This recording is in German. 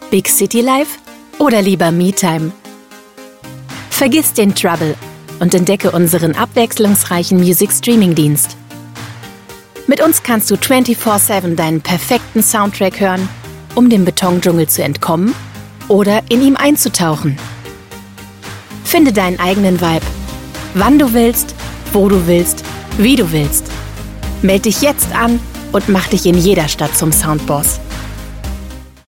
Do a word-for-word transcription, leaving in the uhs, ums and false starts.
Big City Life oder lieber Me-Time? Vergiss den Trouble und entdecke unseren abwechslungsreichen Music-Streaming-Dienst. Mit uns kannst du vierundzwanzig sieben deinen perfekten Soundtrack hören, um dem Betondschungel zu entkommen oder in ihm einzutauchen. Finde deinen eigenen Vibe, wann du willst, wo du willst, wie du willst. Meld dich jetzt an und mach dich in jeder Stadt zum Soundboss.